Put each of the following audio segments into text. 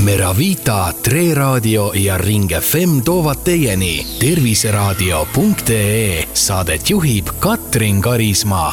Meravita, Tre Raadio ja Ring FM toovad teieni terviseraadio.ee. Saadet juhib Katrin Karismaa.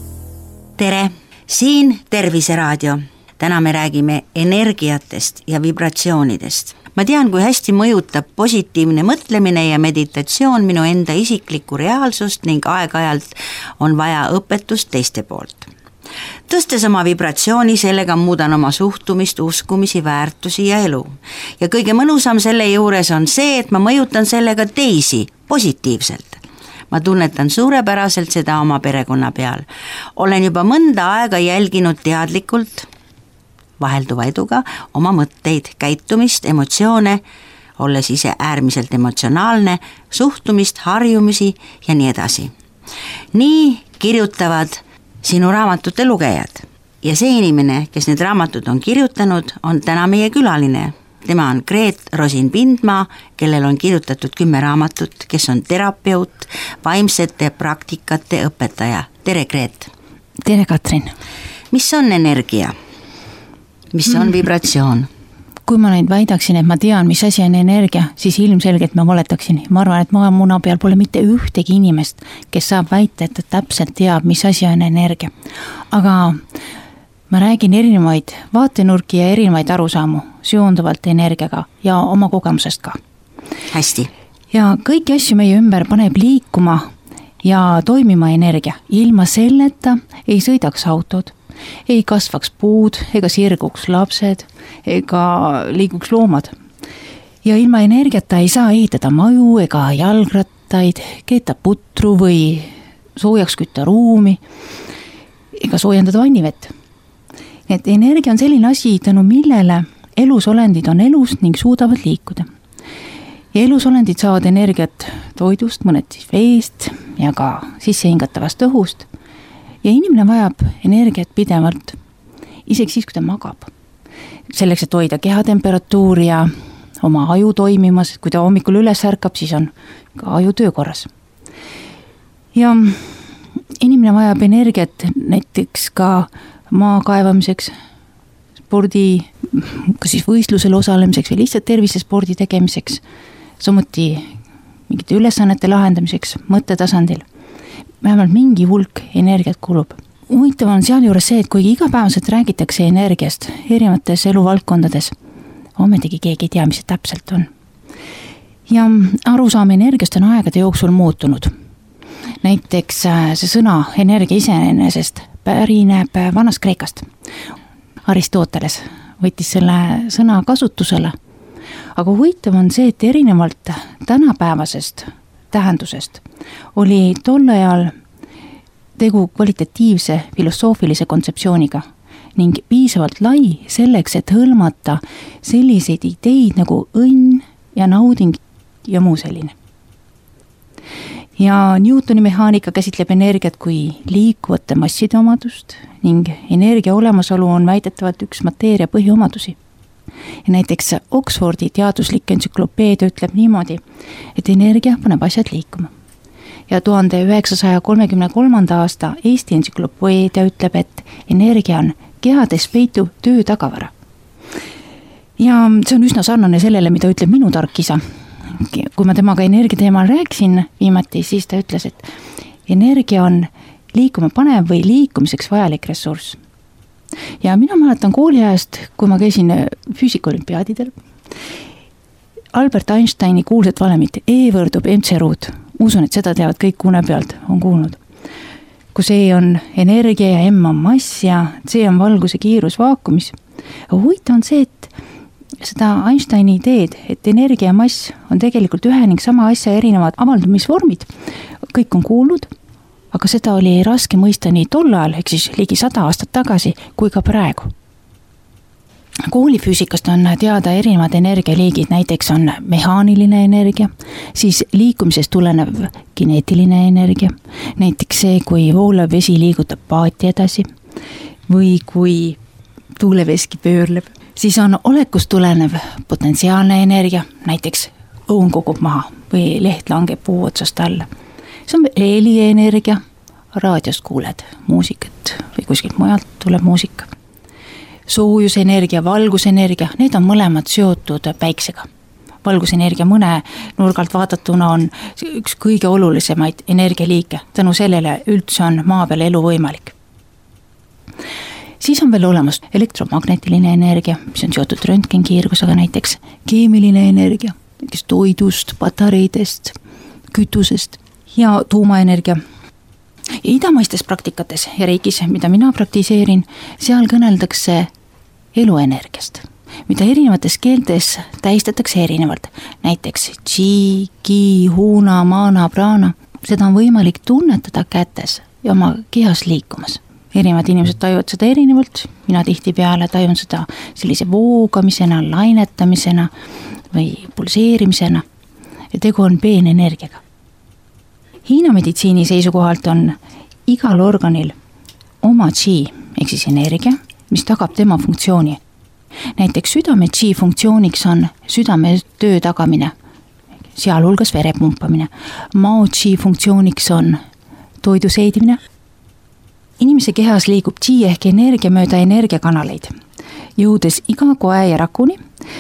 Tere, siin Terviseraadio. Täna me räägime energiatest ja vibratsioonidest. Ma tean, kui hästi mõjutab positiivne mõtlemine ja meditatsioon minu enda isiklikku reaalsust ning aeg-ajalt on vaja õpetust teiste poolt. Tõstes oma vibratsiooni, sellega muudan oma suhtumist, uskumisi, väärtusi ja elu. Ja kõige mõnusam selle juures on see, et ma mõjutan sellega teisi positiivselt. Ma tunnetan suurepäraselt seda oma perekonna peal. Olen juba mõnda aega jälginud teadlikult, vahelduva eduga, oma mõtteid, käitumist, emotsioone, olles ise äärmiselt emotsionaalne, suhtumist, harjumisi ja nii edasi. Nii kirjutavad sinu raamatute lugejad. Ja see inimene, kes need raamatud on kirjutanud, on täna meie külaline. Tema on Greet Rosin-Pindmaa, kellel on kirjutatud 10 raamatut, kes on terapeut, vaimsete praktikate õpetaja. Tere, Greet! Tere, Katrin! Mis on energia? Mis on vibratsioon? Kui ma nüüd väidaksin, et ma tean, mis asi on energia, siis ilmselgelt ma valetaksin. Ma arvan, et maamuna peal pole mitte ühtegi inimest, kes saab väita, et ta täpselt teab, mis asi on energia. Aga ma räägin erinevaid vaatenurki ja erinevaid arusaamu seonduvalt energiaga ja oma kogemusest ka. Hästi. Ja kõiki asju meie ümber paneb liikuma ja toimima energia. Ilma selleta ei sõidaks autod, ei kasvaks puud, ega sirguks lapsed, ega liiguks loomad. Ja ilma energiata ei saa ehitada maju ega jalgrattaid, keeta putru või soojaks kütta ruumi, ega soojendada vannivett. Et energia on selline asi, tänu millele elusolendid on elus ning suudavad liikuda. Ja elusolendid saavad energiat toidust, mõned siis veest ja ka sissehingatavast õhust. Ja inimene vajab energiat pidevalt, isegi siis, kui ta magab. Selleks, et hoida kehatemperatuuri ja oma aju toimimas, kui ta hommikul üles ärkab, siis on ka aju töökorras. Ja inimene vajab energiat näiteks ka maa kaevamiseks, spordi, kas siis võistlusel osalemiseks või lihtsalt tervisespordi tegemiseks, samuti mingite ülesannete lahendamiseks mõttetasandil. Vähemalt mingi hulk energiat kulub. Huvitav on sealjuures see, et kui igapäevaselt räägitakse energiast erinevates eluvaldkondades, ometigi keegi ei tea, mis see täpselt on. Ja arusaam energiast on aegade jooksul muutunud. Näiteks see sõna energia iseenesest pärineb vanast Kreekast. Aristoteles võttis selle sõna kasutusele. Aga huvitav on see, et erinevalt tänapäevasest tähendusest oli tol ajal tegu kvalitatiivse filosoofilise kontseptsiooniga ning piisavalt lai selleks, et hõlmata selliseid ideid nagu õnn ja nauding ja muu selline. Ja Newtoni mehaanika käsitleb energiat kui liikuvate masside omadust ning energia olemasolu on väidetavalt üks mateeria põhiomadusi. Ja näiteks Oxfordi teaduslik entsüklopeedia ütleb niimoodi, et energia paneb asjad liikuma. Ja 1933. aasta Eesti entsüklopeedia ütleb, et energia on kehades peituv töö tagavara. Ja see on üsna sarnane sellele, mida ütleb minu tark isa. Kui ma temaga energia teemal rääkisin viimati, siis ta ütles, et energia on liikuma panev või liikumiseks vajalik ressurss. Ja mina mäletan kooliajast, kui ma käisin füüsikaolümpiaadidel, Albert Einsteini kuulsat valemit E võrdub MC ruut. Usun, et seda teavad kõik une pealt, on kuulnud. Kus E on energia ja M on mass ja C on valguse kiirus vaakumis. Huvitav on see, et seda Einsteini ideed, et energia ja mass on tegelikult ühe ning sama asja erinevad avaldumisvormid, kõik on kuulnud, aga seda oli raske mõista nii tol ajal, ehk siis ligi 100 aastat tagasi, kui ka praegu. Koolifüüsikast on teada erinevad energialiigid, näiteks on mehaaniline energia, siis liikumisest tulenev kineetiline energia, näiteks see, kui voolav vesi liigutab paati edasi või kui tuuleveski pöörleb. Siis on olekust tulenev potentsiaalne energia, näiteks õun kogub maha või leht langeb puu otsast alla. See on helienergia, raadiost kuuled muusikat või kuskilt mujalt tuleb muusika. soojusenergia, valgusenergia, need on mõlemad seotud päiksega. Valgusenergia mõne nurgalt vaadatuna on üks kõige olulisemaid energialiike, tänu sellele üldse on maa peal elu võimalik. Siis on veel olemas elektromagnetiline energia, mis on seotud röntgenkiirgusega, näiteks keemiline energia, näiteks toidust, patareidest, kütusest ja tuumaenergia. Ja idamaistes praktikates ja riigis, mida mina praktiseerin, seal kõneldakse eluenergiast, mida erinevates keeltes tähistatakse erinevalt. Näiteks chi, ki, huna, mana, prana. Seda on võimalik tunnetada kätes ja oma kehas liikumas. Erinevad inimesed tajuvad seda erinevalt. Mina tihtipeale tajun seda sellise voogamisena, lainetamisena või pulseerimisena. Ja tegu on peenenergiaga. Hiina meditsiini seisukohalt on igal organil oma chi, ehk siis energia, mis tagab tema funktsiooni. Näiteks südame chi funktsiooniks on südame töö tagamine, sealhulgas vere pumpamine. Mao chi funktsiooniks on toidu seedimine. Inimese kehas liigub chi ehk energia mööda energiakanaleid, jõudes iga koe ja rakuni.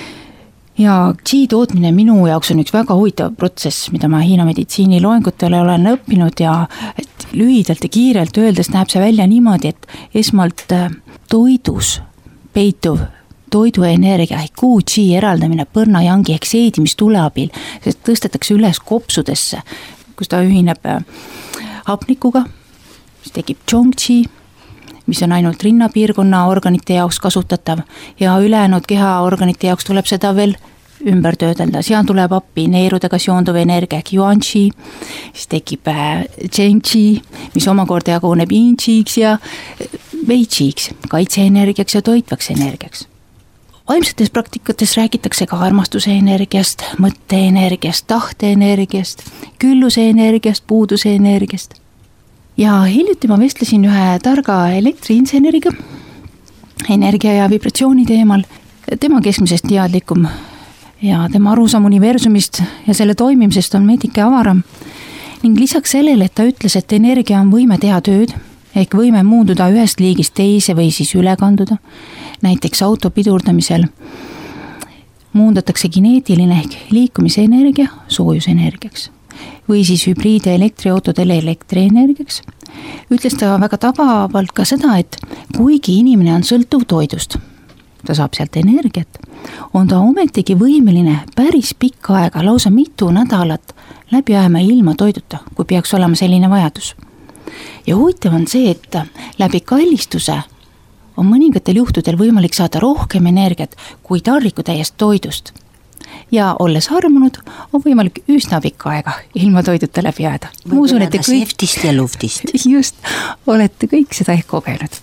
Ja chi tootmine minu jaoks on üks väga huvitav protsess, mida ma Hiina meditsiini loengutele olen õppinud ja lühidalt ja kiirelt öeldes näeb see välja niimoodi, et esmalt toidus peituv toiduenergia ehk kuu chi eraldamine põrnajangi ehk seedimistule abil, sest tõstetakse üles kopsudesse, kus ta ühineb hapnikuga, siis tekib chong chi, mis on ainult rinnapiirkonna organite jaoks kasutatav ja ülejäänud kehaorganite jaoks tuleb seda veel ümber töödelda. Seal tuleb appi neerudega seonduv energia ehk yuan chi, siis tekib zheng chi, mis omakorda jaguneb yin chi'ks ja wei chi'ks, kaitseenergiaks ja toitvaks energiaks. Vaimsetes praktikates räägitakse ka armastuse energiast, mõtteenergiast, tahteenergiast, külluse energiast, puuduse energiast. Ja hiljuti ma vestlesin ühe targa elektriinseneriga energia ja vibratsiooni teemal. Tema keskmisest teadlikum ja tema arusaam universumist ja selle toimimisest on veidike avaram. Ning lisaks sellele, et ta ütles, et energia on võime teha tööd, ehk võime muunduda ühest liigist teise või siis üle kanduda. Näiteks auto pidurdamisel muundatakse kineetiline ehk liikumise energia soojusenergiaks. Või siis hübriide elektriautodele elektrienergiaks. Ütles ta väga tabavalt ka seda, et kuigi inimene on sõltuv toidust, ta saab sealt energiat, on ta ometigi võimeline päris pikka aega, lausa mitu nädalat läbi ajama ilma toiduta, kui peaks olema selline vajadus. Ja huvitav on see, et läbi kallistuse on mõningatel juhtudel võimalik saada rohkem energiat kui tarriku täiest toidust. Ja olles harmunud, on võimalik üsna pikka aega ilma toiduta läbi jääda. Võib-olla seftist ja luftist. Just, olete kõik seda ehk kogenud.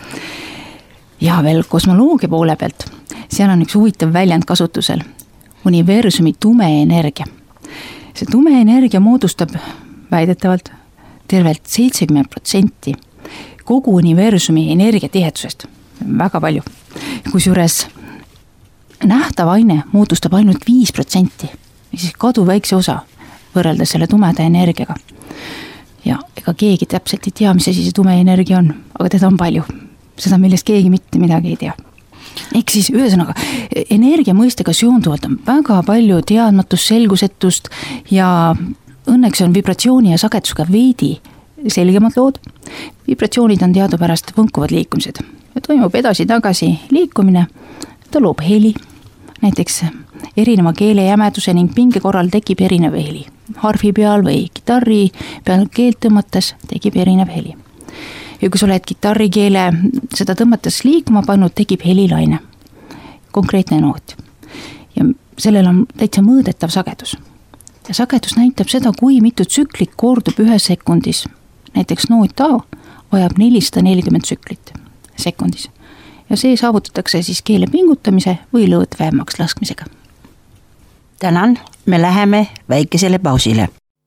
Ja veel kosmoloogia poole pealt. Seal on üks huvitav väljend kasutusel. Universumi tume energia. See tume energia moodustab väidetavalt tervelt 70% kogu universumi energiatihedusest. Väga palju. Kusjuures nähtav aine moodustab ainult 5%, siis kadu väikse osa võrreldes selle tumeda energiaga. Ja ega keegi täpselt ei tea, mis asi see tume energia on, aga teda on palju. Seda, millest keegi mitte midagi ei tea. Ehk siis ühesõnaga, energia mõistega seonduvalt on väga palju teadmatust, selgusetust ja õnneks on vibratsiooni ja sagedusega veidi selgemad lood. Vibratsioonid on teadupärast võnkuvad liikumised ja toimub edasi-tagasi liikumine, ta loob heli. Näiteks erineva keele jämeduse ning pinge korral tekib erinev heli. Harfi peal või kitarri peal keelt tõmmates tekib erinev heli. Ja kui sa oled kitarrikeele seda tõmmates liikuma pannud, tekib helilaine. Konkreetne noot. Ja sellel on täitsa mõõdetav sagedus. Ja sagedus näitab seda, kui mitu tsüklit kordub ühe sekundis. Näiteks noot A vajab 440 tsüklit sekundis. Ja see saavutatakse siis keele pingutamise või lõõt vähemaks laskmisega. Tänan, me läheme väikesele pausile.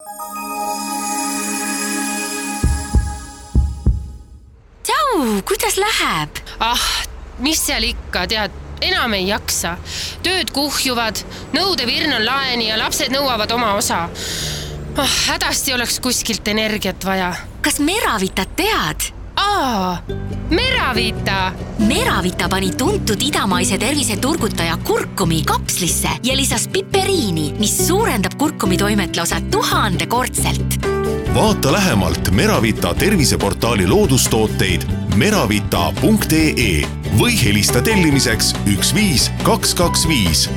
Tšau, kuidas läheb? Mis seal ikka, tead, enam ei jaksa. Tööd kuhjuvad, nõudevirn on laeni ja lapsed nõuavad oma osa. Hädasti oleks kuskilt energiat vaja. Kas Meravitat tead? Meravita! Meravita pani tuntud idamaise terviseturgutaja kurkumi kapslisse ja lisas piperiini, mis suurendab kurkumi toimetluse 1000-kordselt. Vaata lähemalt Meravita terviseportaali loodustooteid meravita.ee või helista tellimiseks 15225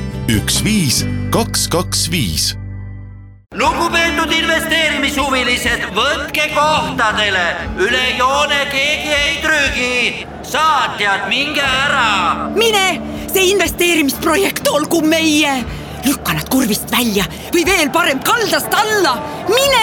15225. Lugupeetud investeerimishuvilised, võtke kohtadele, üle joone keegi ei trügi, saatjad, minge ära. Mine, see investeerimisprojekt olgu meie, lükka nad kurvist välja või veel parem kaldast alla, mine!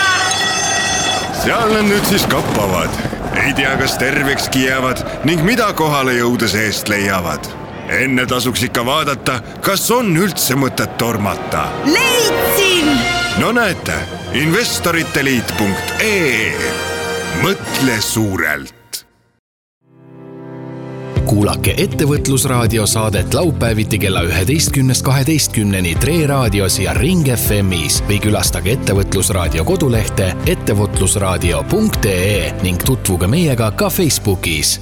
Seal nad nüüd siis kappavad, ei tea, kas tervekski jäävad ning mida kohale jõudes eest leiavad. Enne tasuks ikka vaadata, kas on üldse mõtet tormata. Leidsin! No näete, investoriteliit.ee. Mõtle suurelt. Kuulake ettevõtlusraadio saadet laupäeviti kella 11.12 Tre Raadios ja Ring FM'is või külastage ettevõtlusraadio kodulehte ettevõtlusraadio.ee ning tutvuge meiega ka Facebookis.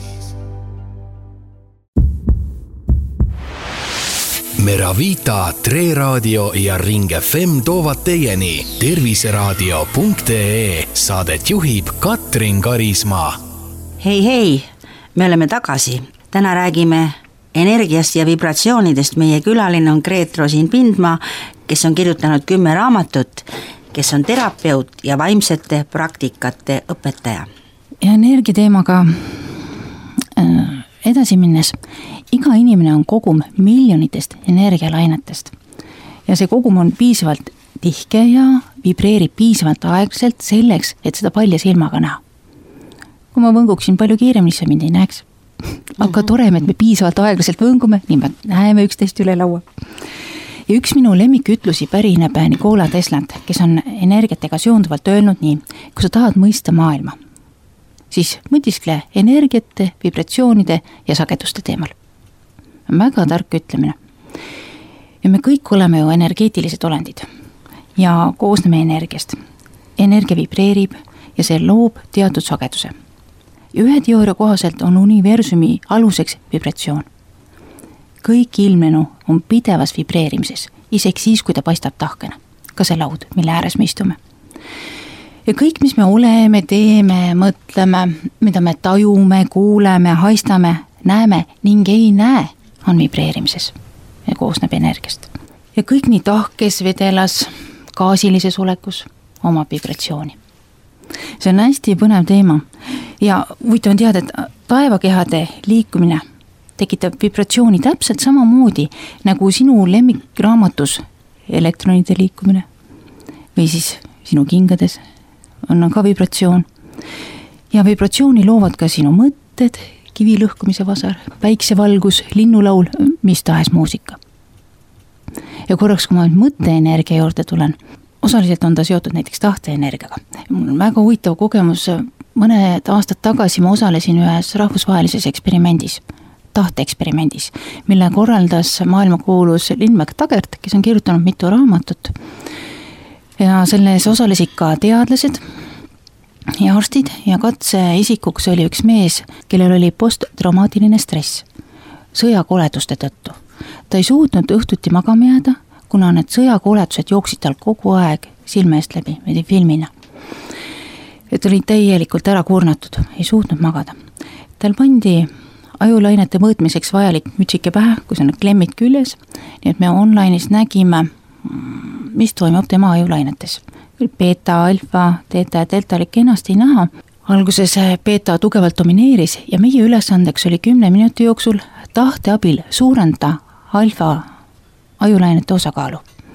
Meravita, Tre Raadio ja Ring FM toovad teieni terviseraadio.ee. Saadet juhib Katrin Karismaa. Hei, me oleme tagasi. Täna räägime energiast ja vibratsioonidest. Meie külaline on Greet Rosin-Pindmaa, kes on kirjutanud 10 raamatut, kes on terapeut ja vaimsete praktikate õpetaja. Ja energiateemaga edasi minnes, iga inimene on kogum miljonitest energialainetest ja see kogum on piisavalt tihke ja vibreerib piisavalt aeglaselt selleks, et seda palja silmaga näha. Kui ma võnguksin palju kiiremini, siis mind ei näeks. Aga tore, et me piisavalt aeglaselt võngume, nii me näeme üksteist üle laua. Ja üks minu lemmikütlusi pärineb Nikola Teslant, kes on energiatega seonduvalt öelnud nii, kui sa tahad mõista maailma, siis mõtiskle energiate, vibratsioonide ja sageduste teemal. Väga tark ütlemine. Ja me kõik oleme ju energeetilised olendid ja koosneme energiast. Energia vibreerib ja see loob teatud sageduse. Ja ühe teooria kohaselt on universumi aluseks vibratsioon. Kõik ilmenu on pidevas vibreerimises, isegi siis, kui ta paistab tahkena, ka see laud, mille ääres me istume. Ja kõik, mis me oleme, teeme, mõtleme, mida me tajume, kuuleme, haistame, näeme ning ei näe, on vibreerimises ja koosneb energiast. Ja kõik nii tahkes, vedelas, gaasilises olekus omab vibratsiooni. See on hästi põnev teema ja huvitav on teada, et taevakehade liikumine tekitab vibratsiooni täpselt samamoodi nagu sinu lemmikraamatus elektronide liikumine või siis sinu kingades on ka vibratsioon. Ja vibratsiooni loovad ka sinu mõtted, kivi lõhkumise vasar, päiksevalgus, linnulaul, mis tahes muusika. Ja korraks, kui ma mõtteenergia juurde tulen, osaliselt on ta seotud näiteks tahteenergiaga. Mul on väga huvitav kogemus, mõned aastad tagasi ma osalesin ühes rahvusvahelises eksperimendis, tahteeksperimendis, mille korraldas maailmakuulus Lynn McTaggart, kes on kirjutanud mitu raamatut. Ja selles osalesid ka teadlased ja arstid ja katseisikuks oli üks mees, kellel oli posttraumaatiline stress sõjakoleduste tõttu. Ta ei suutnud õhtuti magama jääda, kuna need sõjakoledused jooksid tal kogu aeg silme eest läbi, või filmina. Et oli täielikult ära kurnatud, ei suutnud magada. Tal pandi ajulainete mõõtmiseks vajalik mütsike pähe, kus on klemmid küljes, nii et me online'is nägime, mis toimub tema ajulainetes. Beta, alfa, teeta ja delta oli kenasti näha. Alguses beta tugevalt domineeris ja meie ülesandeks oli 10 minuti jooksul tahte abil suurenda alfa ajulainete osakaalu.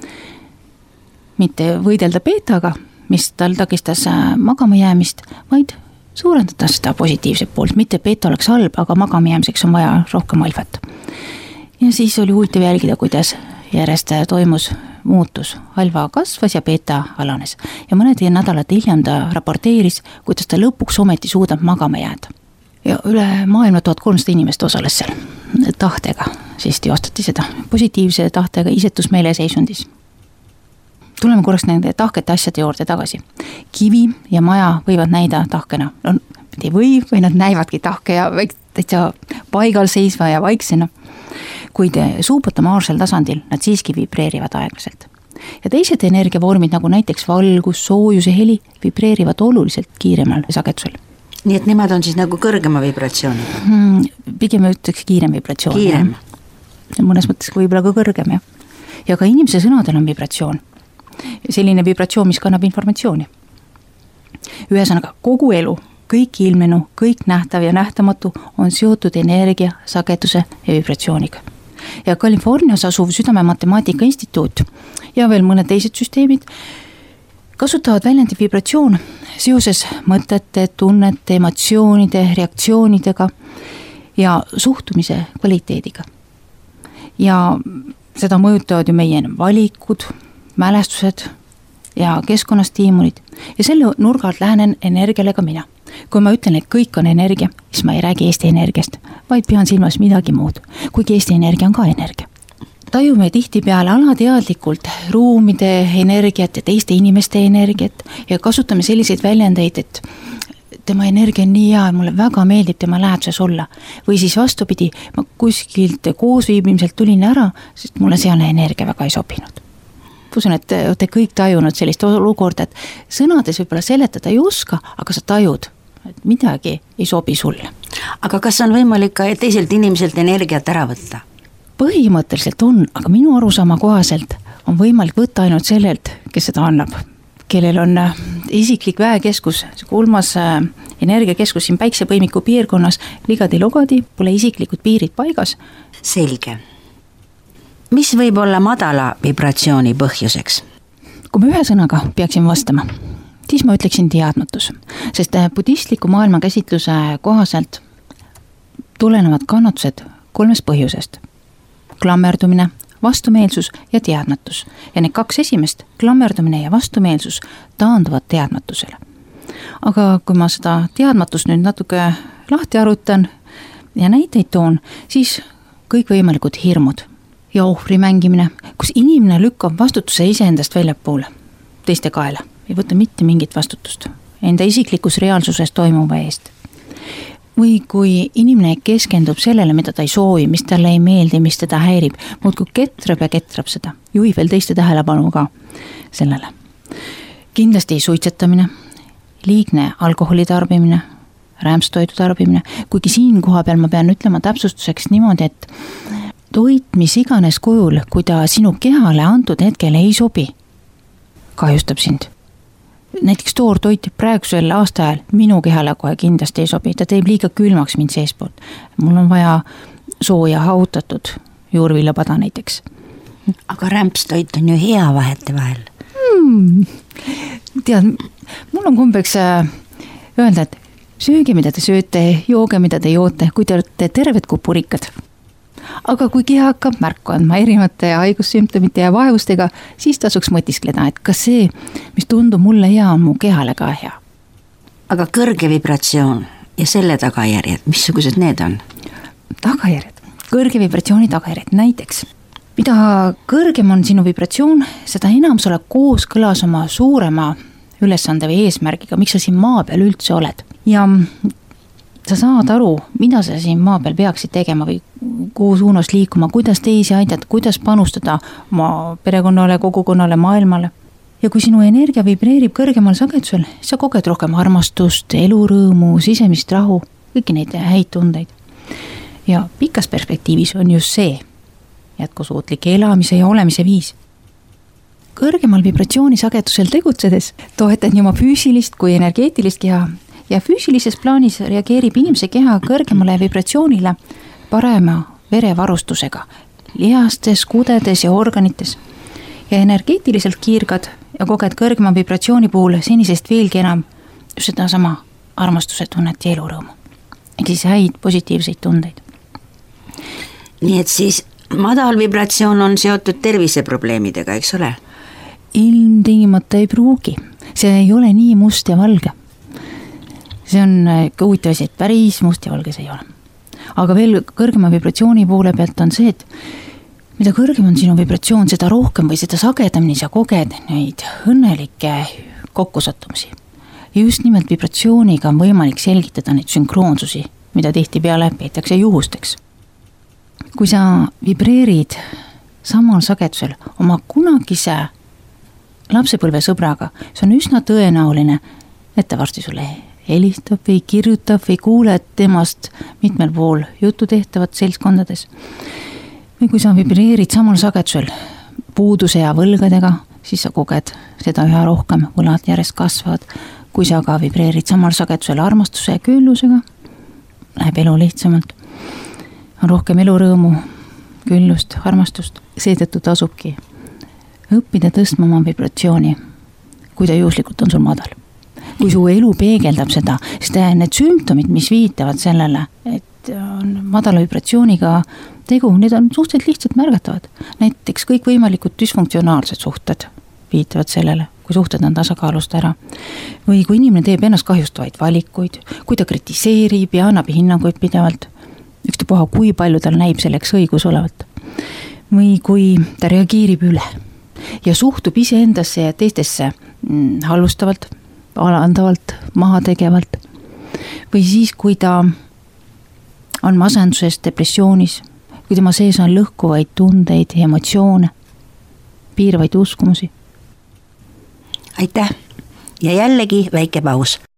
Mitte võidelda betaga, mis tal takistas magama jäämist, vaid suurendada seda positiivset poolt. Mitte beta oleks halb, aga magama jäämiseks on vaja rohkem alfat. Ja siis oli huvitav jälgida, kuidas järjest toimus muutus. Alfa kasvas ja beta alanes. Ja mõned nädalad hiljem ta raporteeris, kuidas ta lõpuks ometi suudab magama jääda. Ja üle maailma 1300 inimest osales seal tahtega. Siis teostati seda positiivse tahtega isetusmeele seisundis. Tuleme korraks nende tahkete asjade juurde tagasi. Kivi ja maja võivad näida tahkena. ei või nad näivadki tahke ja täitsa paigal seisva ja vaiksena. Kuid suupotamaarsel tasandil nad siiski vibreerivad aeglaselt. Ja teised energiavormid, nagu näiteks valgus, soojus ja heli, vibreerivad oluliselt kiiremal sagedusel. Nii et nemad on siis nagu kõrgema vibratsiooniga? Pigem ütleks kiirem vibratsioon. Kiirem? Mõnes mõttes võib-olla ka kõrgem, jah. Ja ka inimese sõnadel on vibratsioon. Selline vibratsioon, mis kannab informatsiooni. Ühesõnaga, kogu elu, kõik ilmenu, kõik nähtav ja nähtamatu on seotud energia, sageduse ja vibratsiooniga. Ja Californias asuv Südamematemaatika instituut ja veel mõned teised süsteemid kasutavad väljendi vibratsioon seoses mõtete, tunnete, emotsioonide, reaktsioonidega ja suhtumise kvaliteediga. Ja seda mõjutavad ju meie valikud, mälestused ja keskkonnastiimulid ja selle nurga alt lähenen energiale ka mina. Kui ma ütlen, et kõik on energia, siis ma ei räägi Eesti Energiast, vaid pean silmas midagi muud, kuigi Eesti Energia on ka energia. Tajume tihtipeale alateadlikult ruumide energiat ja teiste inimeste energiat ja kasutame selliseid väljendeid, et tema energia on nii hea ja mulle väga meeldib tema läheduses olla. Või siis vastupidi, ma kuskilt koosviibimiselt tulin ära, sest mulle sealne energia väga ei sobinud. Usun, et olete kõik tajunud sellist olukorda, et sõnades võib-olla seletada ei oska, aga sa tajud, et midagi ei sobi sulle. Aga kas on võimalik ka teiselt inimeselt energiat ära võtta? Põhimõtteliselt on, aga minu arusaama kohaselt on võimalik võtta ainult sellelt, kes seda annab. Kellel on isiklik väekeskus, see 3. energiakeskus siin Päiksepõimiku piirkonnas, ligadi-logadi, pole isiklikud piirid paigas. Selge. Mis võib olla madala vibratsiooni põhjuseks? Kui ma ühe sõnaga peaksin vastama, siis ma ütleksin teadmatus, sest budistliku maailmakäsitluse kohaselt tulenevad kannatused 3 põhjusest. Klammerdumine, vastumeelsus ja teadmatus. Ja need 2 esimest, klammerdumine ja vastumeelsus, taanduvad teadmatusele. Aga kui ma seda teadmatust nüüd natuke lahti arutan ja näiteid toon, siis kõikvõimalikud hirmud ja ohvri mängimine, kus inimene lükkab vastutuse iseendast väljapoole, teiste kaela, ei võta mitte mingit vastutust enda isiklikus reaalsuses toimuva eest. Või kui inimene keskendub sellele, mida ta ei soovi, mis talle ei meeldi, mis teda häirib, muudkui ketrab ja ketrab seda, juhib veel teiste tähelepanu ka sellele. Kindlasti suitsetamine, liigne alkoholi tarbimine, rämpstoidu tarbimine, kuigi siin koha peal ma pean ütlema täpsustuseks niimoodi, et toit, mis iganes kujul, kui ta sinu kehale antud hetkel ei sobi, kahjustab sind. Näiteks toortoit praegusel aastaajal minu kehale kohe kindlasti ei sobi, ta teeb liiga külmaks mind seespoolt. Mul on vaja sooja hautatud juurviljapada näiteks. Aga rämpstoit on ju hea vahete vahel. Tead, mul on kombeks öelda, et sööge, mida te sööte, jooge, mida te joote, kui te olete terved kui purikad. Aga kui keha hakkab märku andma erinevate haigussümptomite ja vaevustega, siis tasuks mõtiskleda, et kas see, mis tundub mulle hea, on mu kehale ka hea. Aga kõrge vibratsioon ja selle tagajärjed, missugused need on? Tagajärjed, kõrge vibratsiooni tagajärjed, näiteks. Mida kõrgem on sinu vibratsioon, seda enam sa oled kooskõlas oma suurema ülesande või eesmärgiga, miks sa siin maa peal üldse oled. Ja sa saad aru, mida sa siin maa peal peaksid tegema või kuhu suunas liikuma, kuidas teisi aidata, kuidas panustada oma perekonnale, kogukonnale, maailmale. Ja kui sinu energia vibreerib kõrgemal sagedusel, sa koged rohkem armastust, elurõõmu, sisemist rahu, kõiki neid häid tundeid. Ja pikas perspektiivis on just see jätkusuutlik elamise ja olemise viis. Kõrgemal vibratsiooni sagedusel tegutsedes toetad nii oma füüsilist kui energeetilist keha ja füüsilises plaanis reageerib inimese keha kõrgemale vibratsioonile parema verevarustusega, lihastes, kudedes ja organites. Ja energeetiliselt kiirgad ja koged kõrgema vibratsiooni puhul senisest veelgi enam just seda sama armastuse tunnet ja elurõõmu. Ehk siis häid positiivseid tundeid. Nii et siis madal vibratsioon on seotud terviseprobleemidega, eks ole? Ilmtingimata ei pruugi. See ei ole nii must ja valge. See on huvitav asi, et päris must ja valge see ei ole. Aga veel kõrgema vibratsiooni poole pealt on see, et mida kõrgem on sinu vibratsioon, seda rohkem või seda sagedamini sa koged neid õnnelikke kokkusattumusi. ja just nimelt vibratsiooniga on võimalik selgitada neid sünkroonsusi, mida tihtipeale peetakse juhusteks. Kui sa vibreerid samal sagedusel oma kunagise lapsepõlve sõbraga, see on üsna tõenäoline, et ta varsti sulle helistab või kirjutab või kuuled temast mitmel pool juttu tehtavat seltskondades. Või kui sa vibreerid samal sagedusel puuduse ja võlgadega, siis sa koged seda üha rohkem, võlad järjest kasvavad. Kui sa ka vibreerid samal sagedusel armastuse ja küllusega, läheb elu lihtsamalt. On rohkem elurõõmu, küllust, armastust. Seetõttu tasubki õppida tõstma oma vibratsiooni, kui ta juhuslikult on sul madal. Kui su elu peegeldab seda, siis need sümptomid, mis viitavad sellele, et on madala vibratsiooniga tegu, need on suhteliselt lihtsalt märgatavad. Näiteks kõik võimalikud dysfunktsionaalsed suhted viitavad sellele, kui suhted on tasakaalust ära. Või kui inimene teeb ennast kahjustavaid valikuid, kui ta kritiseerib ja annab hinnanguid pidevalt, ükstapuha kui palju tal näib selleks õigus olevat. Või kui ta reageerib üle ja suhtub iseendasse ja teistesse halvustavalt, alandavalt, mahategevalt. Või siis, kui ta on masenduses, depressioonis, kui tema sees on lõhkuvaid tundeid, emotsioone, piiravaid uskumusi. Aitäh ja jällegi väike paus.